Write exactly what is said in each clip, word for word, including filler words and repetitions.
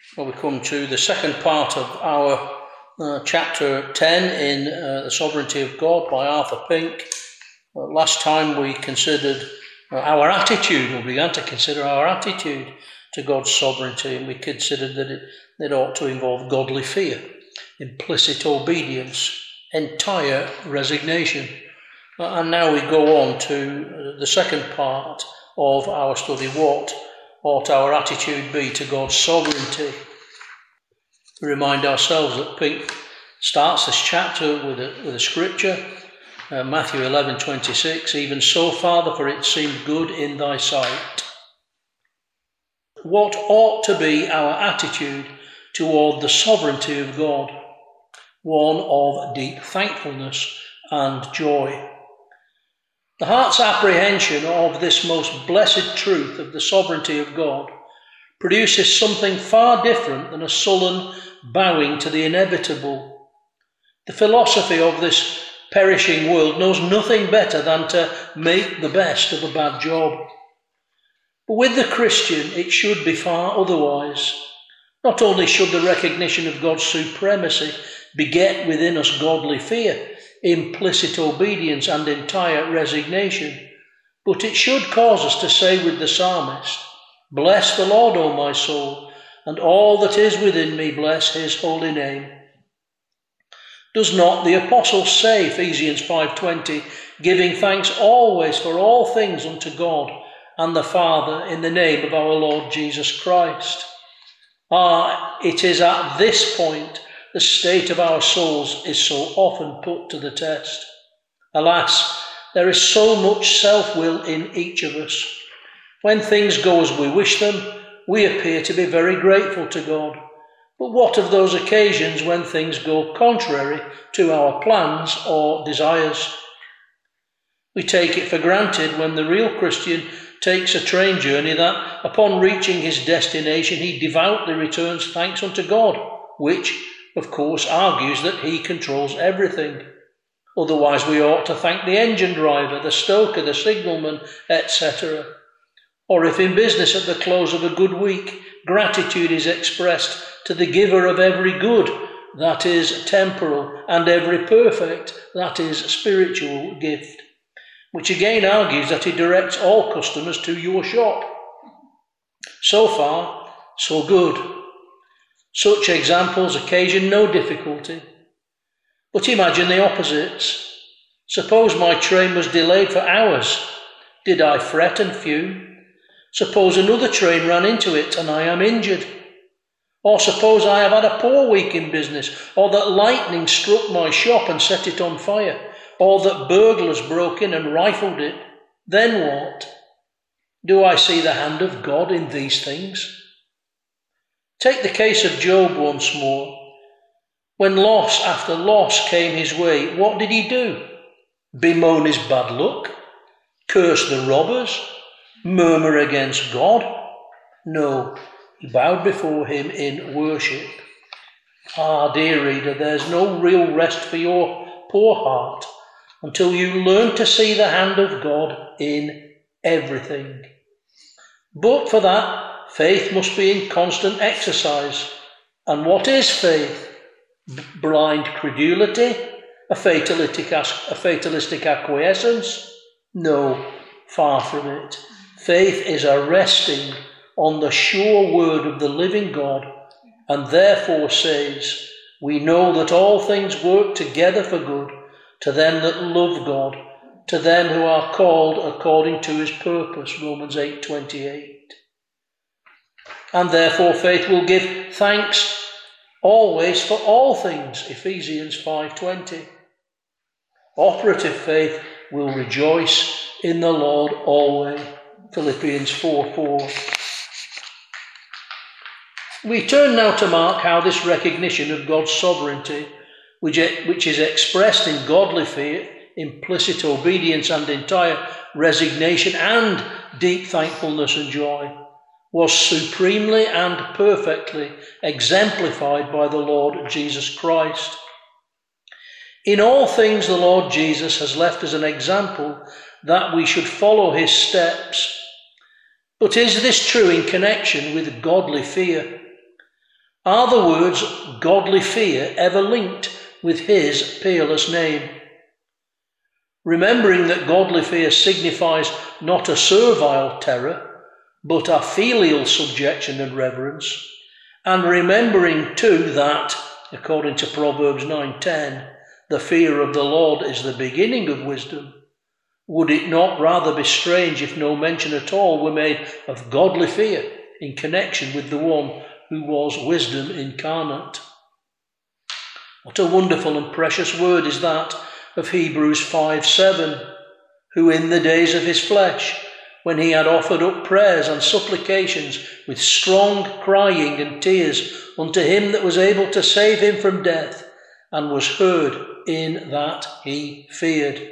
Well, we come to the second part of our uh, chapter ten in uh, The Sovereignty of God by Arthur Pink. Uh, last time we considered uh, our attitude, we began to consider our attitude to God's sovereignty, and we considered that it, it ought to involve godly fear, implicit obedience, entire resignation. Uh, and now we go on to uh, the second part of our study. What ought our attitude be to God's sovereignty? We remind ourselves that Pink starts this chapter with a, with a scripture, uh, Matthew eleven twenty-six, even so, Father, for it seemed good in thy sight. What ought to be our attitude toward the sovereignty of God? One of deep thankfulness and joy. The heart's apprehension of this most blessed truth of the sovereignty of God produces something far different than a sullen bowing to the inevitable. The philosophy of this perishing world knows nothing better than to make the best of a bad job. But with the Christian, it should be far otherwise. Not only should the recognition of God's supremacy beget within us godly fear, implicit obedience and entire resignation, but it should cause us to say with the psalmist, bless the Lord, O my soul, and all that is within me, bless his holy name. Does not the apostle say, Ephesians five twenty, giving thanks always for all things unto God and the Father in the name of our Lord Jesus Christ? Ah, it is at this point the state of our souls is so often put to the test. Alas, there is so much self-will in each of us. When things go as we wish them, we appear to be very grateful to God. But what of those occasions when things go contrary to our plans or desires? We take it for granted when the real Christian takes a train journey that upon reaching his destination he devoutly returns thanks unto God, which of course argues that he controls everything. Otherwise we ought to thank the engine driver, the stoker, the signalman, et cetera. Or if in business at the close of a good week, gratitude is expressed to the giver of every good, that is temporal, and every perfect, that is spiritual gift, which again argues that he directs all customers to your shop. So far, so good. Such examples occasion no difficulty. But imagine the opposites. Suppose my train was delayed for hours. Did I fret and fume? Suppose another train ran into it and I am injured. Or suppose I have had a poor week in business, or that lightning struck my shop and set it on fire, or that burglars broke in and rifled it. Then what? Do I see the hand of God in these things? Take the case of Job once more. When loss after loss came his way, what did he do? Bemoan his bad luck? Curse the robbers? Murmur against God? No, he bowed before him in worship. Ah, dear reader, there's no real rest for your poor heart until you learn to see the hand of God in everything. But for that, faith must be in constant exercise. And what is faith? B- blind credulity? A fatalistic, a fatalistic acquiescence? No, far from it. Faith is a resting on the sure word of the living God, and therefore says, we know that all things work together for good to them that love God, to them who are called according to his purpose, Romans eight twenty-eight. And therefore faith will give thanks always for all things, Ephesians five twenty. Operative faith will rejoice in the Lord always, Philippians four four. We turn now to mark how this recognition of God's sovereignty, which, which is expressed in godly fear, implicit obedience and entire resignation and deep thankfulness and joy, was supremely and perfectly exemplified by the Lord Jesus Christ. In all things the Lord Jesus has left us an example that we should follow his steps. But is this true in connection with godly fear? Are the words godly fear ever linked with his peerless name? Remembering that godly fear signifies not a servile terror, but a filial subjection and reverence, and remembering too that, according to Proverbs nine ten, the fear of the Lord is the beginning of wisdom, would it not rather be strange if no mention at all were made of godly fear in connection with the one who was wisdom incarnate? What a wonderful and precious word is that of Hebrews five seven, who in the days of his flesh, when he had offered up prayers and supplications with strong crying and tears unto him that was able to save him from death, and was heard in that he feared.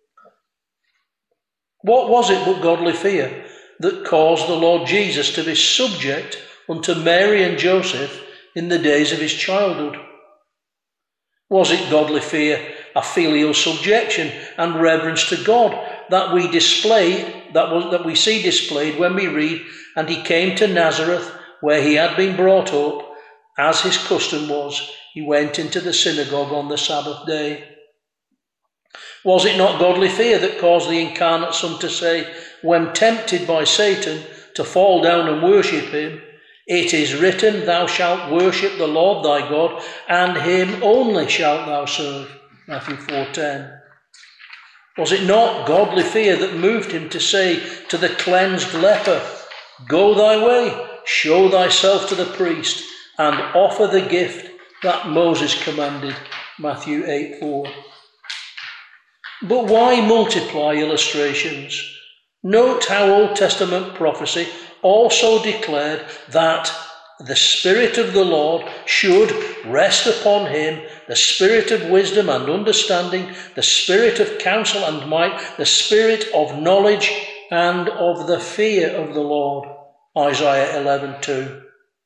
What was it but godly fear that caused the Lord Jesus to be subject unto Mary and Joseph in the days of his childhood? Was it godly fear, a filial subjection and reverence to God that we display, that was that we see displayed when we read, and he came to Nazareth, where he had been brought up, as his custom was, he went into the synagogue on the Sabbath day? Was it not godly fear that caused the incarnate Son to say, when tempted by Satan to fall down and worship him, it is written, thou shalt worship the Lord thy God, and him only shalt thou serve? Matthew four ten. Was it not godly fear that moved him to say to the cleansed leper, go thy way, show thyself to the priest, and offer the gift that Moses commanded? Matthew eight four. But why multiply illustrations? Note how Old Testament prophecy also declared that the Spirit of the Lord should rest upon him, the Spirit of wisdom and understanding, the Spirit of counsel and might, the Spirit of knowledge and of the fear of the Lord. Isaiah eleven two.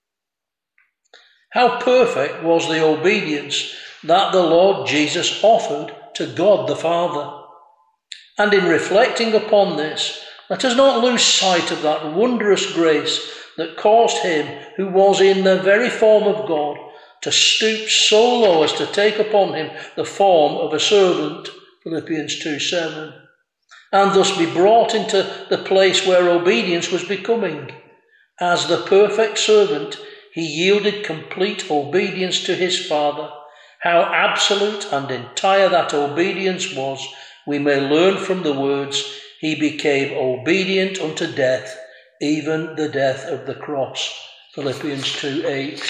How perfect was the obedience that the Lord Jesus offered to God the Father. And in reflecting upon this, let us not lose sight of that wondrous grace that caused him who was in the very form of God to stoop so low as to take upon him the form of a servant, Philippians two seven, and thus be brought into the place where obedience was becoming. As the perfect servant, he yielded complete obedience to his Father. How absolute and entire that obedience was, we may learn from the words, he became obedient unto death, even the death of the cross. Philippians two eight.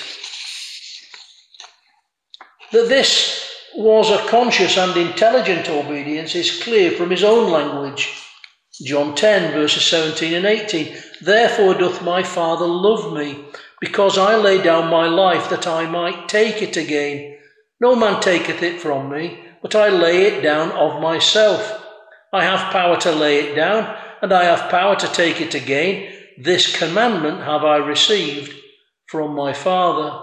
That this was a conscious and intelligent obedience is clear from his own language. John ten verses seventeen and eighteen. Therefore doth my Father love me, because I lay down my life that I might take it again. No man taketh it from me, but I lay it down of myself. I have power to lay it down, and I have power to take it again. This commandment have I received from my Father.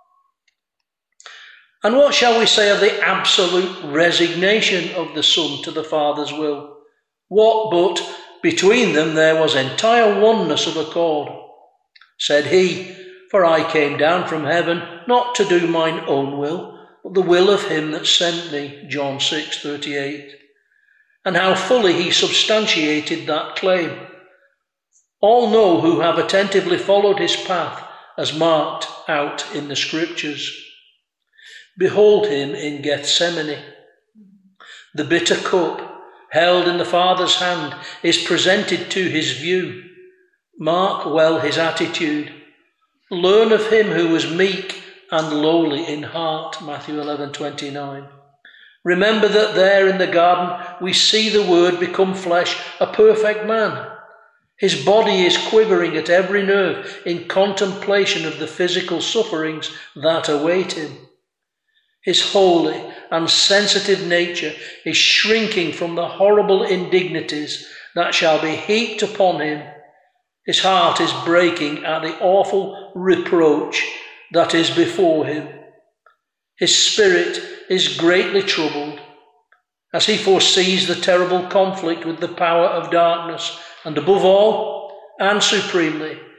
And what shall we say of the absolute resignation of the Son to the Father's will? What but between them there was entire oneness of accord. Said he, for I came down from heaven not to do mine own will, but the will of him that sent me, John six thirty-eight. And how fully he substantiated that claim. All know who have attentively followed his path as marked out in the Scriptures. Behold him in Gethsemane. The bitter cup, held in the Father's hand, is presented to his view. Mark well his attitude. Learn of him who was meek and lowly in heart, Matthew eleven twenty-nine. Remember that there in the garden we see the Word become flesh, a perfect man. His body is quivering at every nerve in contemplation of the physical sufferings that await him. His holy and sensitive nature is shrinking from the horrible indignities that shall be heaped upon him. His heart is breaking at the awful reproach that is before him. His spirit is greatly troubled as he foresees the terrible conflict with the power of darkness, and above all and supremely,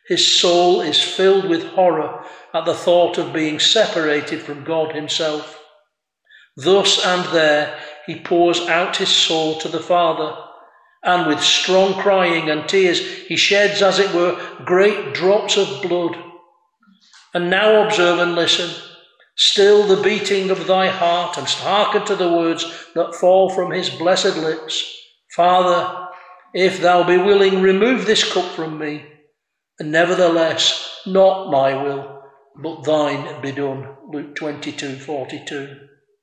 His soul is filled with horror at the thought of being separated from God himself. Thus and there he pours out his soul to the Father, and with strong crying and tears he sheds, as it were, great drops of blood. And now observe and listen. Still the beating of thy heart, and hearken to the words that fall from his blessed lips. Father, if thou be willing, remove this cup from me, and nevertheless, not my will, but thine be done. Luke twenty-two forty-two.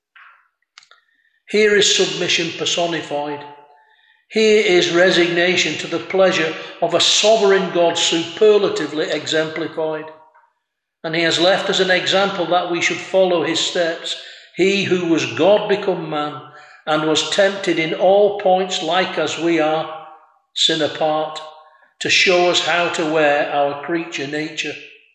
Here is submission personified. Here is resignation to the pleasure of a sovereign God superlatively exemplified. And he has left us an example that we should follow his steps. He who was God become man, and was tempted in all points like as we are, sin apart, to show us how to wear our creature nature.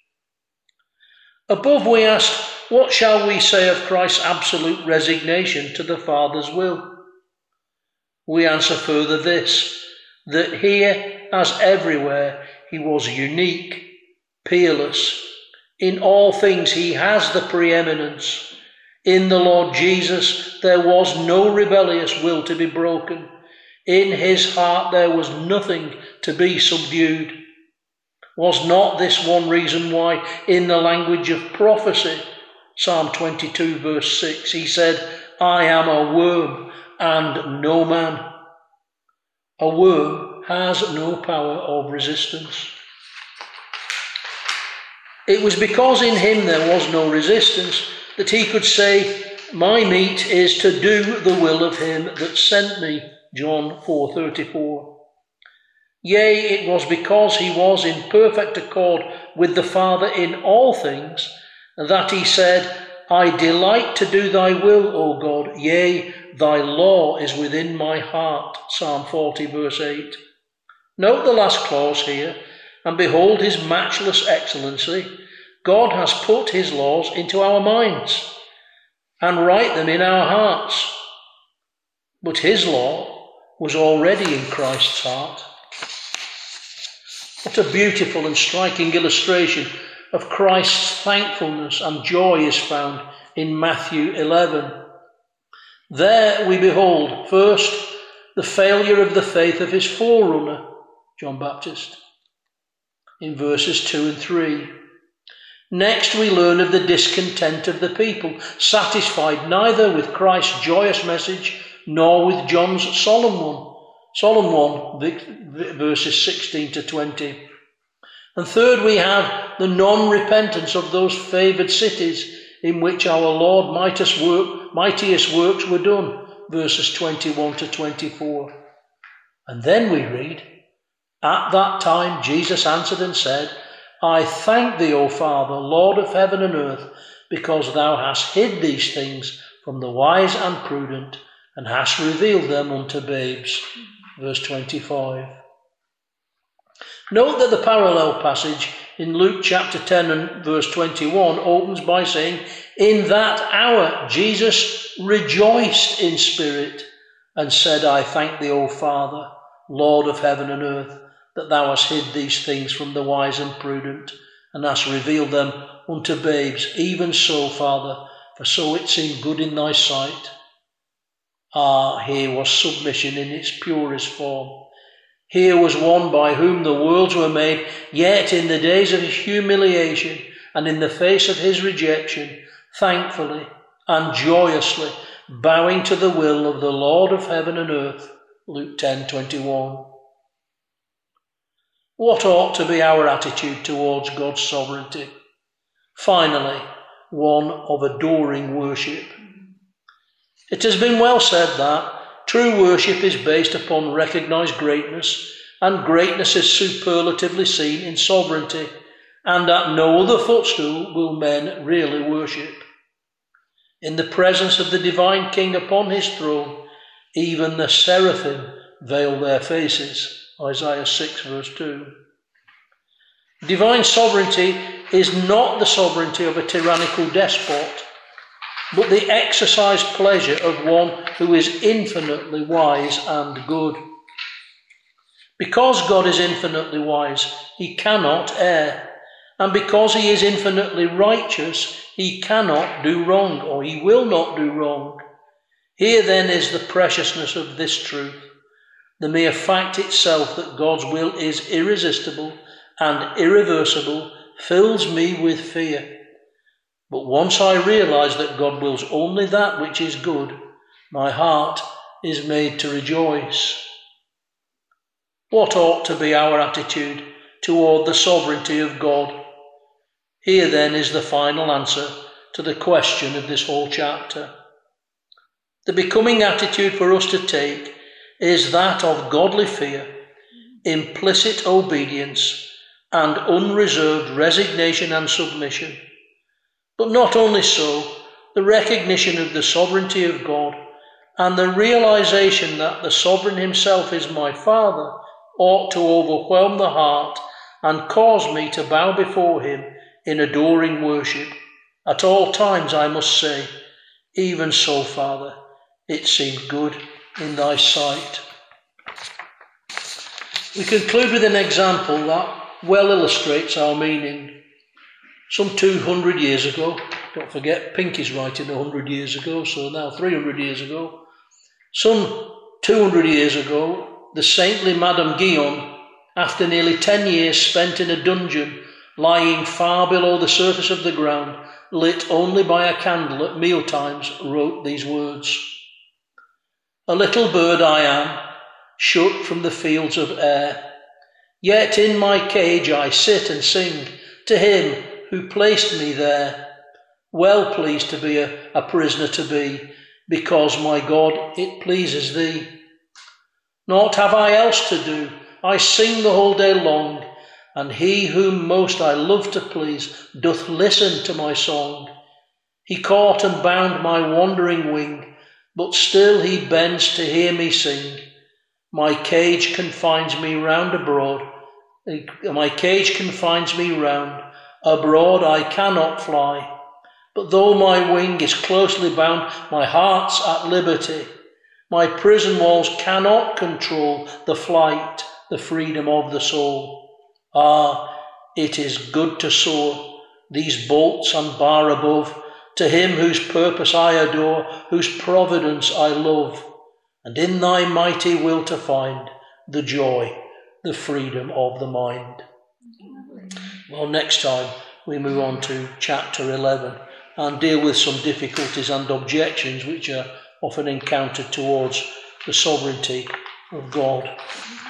Above we ask, what shall we say of Christ's absolute resignation to the Father's will? We answer further this, that here, as everywhere, he was unique, peerless. In all things he has the preeminence. In the Lord Jesus there was no rebellious will to be broken. In his heart there was nothing to be subdued. Was not this one reason why, in the language of prophecy, Psalm twenty-two verse six, he said, I am a worm and no man. A worm has no power of resistance. It was because in him there was no resistance that he could say, my meat is to do the will of him that sent me, John four thirty-four. Yea, it was because he was in perfect accord with the Father in all things that he said, I delight to do thy will, O God, yea, thy law is within my heart, Psalm forty verse eight. Note the last clause here, and behold his matchless excellency. God has put his laws into our minds and write them in our hearts. But his law was already in Christ's heart. What a beautiful and striking illustration of Christ's thankfulness and joy is found in Matthew eleven. There we behold, first, the failure of the faith of his forerunner, John Baptist, in verses two and three. Next we learn of the discontent of the people, satisfied neither with Christ's joyous message nor with John's solemn one, solemn one, verses sixteen to twenty. And third we have the non-repentance of those favoured cities in which our Lord mightiest, work, mightiest works were done, verses twenty-one to twenty-four. And then we read, at that time Jesus answered and said, I thank thee, O Father, Lord of heaven and earth, because thou hast hid these things from the wise and prudent, and hast revealed them unto babes. Verse twenty-five. Note that the parallel passage in Luke chapter ten and verse twenty-one opens by saying, in that hour Jesus rejoiced in spirit and said, I thank thee, O Father, Lord of heaven and earth, that thou hast hid these things from the wise and prudent, and hast revealed them unto babes. Even so, Father, for so it seemed good in thy sight. Ah, here was submission in its purest form. Here was one by whom the worlds were made, yet in the days of his humiliation and in the face of his rejection, thankfully and joyously bowing to the will of the Lord of heaven and earth. Luke ten twenty-one. What ought to be our attitude towards God's sovereignty? Finally, one of adoring worship. It has been well said that true worship is based upon recognised greatness, and greatness is superlatively seen in sovereignty, and at no other footstool will men really worship. In the presence of the divine King upon his throne, even the seraphim veil their faces. Isaiah six verse two. Divine sovereignty is not the sovereignty of a tyrannical despot, but the exercised pleasure of one who is infinitely wise and good. Because God is infinitely wise, he cannot err. And because he is infinitely righteous, he cannot do wrong, or he will not do wrong. Here then is the preciousness of this truth. The mere fact itself that God's will is irresistible and irreversible fills me with fear. But once I realise that God wills only that which is good, my heart is made to rejoice. What ought to be our attitude toward the sovereignty of God? Here then is the final answer to the question of this whole chapter. The becoming attitude for us to take is that of godly fear, implicit obedience, and unreserved resignation and submission. But not only so, the recognition of the sovereignty of God and the realization that the sovereign himself is my Father ought to overwhelm the heart and cause me to bow before him in adoring worship. At all times I must say, even so, Father, it seemed good in thy sight. We conclude with an example that well illustrates our meaning. Some two hundred years ago, don't forget Pinky's writing one hundred years ago, so now three hundred years ago, some two hundred years ago, the saintly Madame Guyon, after nearly ten years spent in a dungeon, lying far below the surface of the ground, lit only by a candle at meal times, wrote these words: "A little bird I am, shut from the fields of air, yet in my cage I sit and sing to him who placed me there. Well pleased to be a, a prisoner to be, because, my God, it pleases thee. Naught have I else to do, I sing the whole day long, and he whom most I love to please doth listen to my song. He caught and bound my wandering wing, but still he bends to hear me sing. My cage confines me round abroad, my cage confines me round, abroad I cannot fly. But though my wing is closely bound, my heart's at liberty. My prison walls cannot control the flight, the freedom of the soul. Ah, it is good to soar, these bolts and bar above, to him whose purpose I adore, whose providence I love, and in thy mighty will to find the joy, the freedom of the mind." Well, next time we move on to chapter eleven and deal with some difficulties and objections which are often encountered towards the sovereignty of God.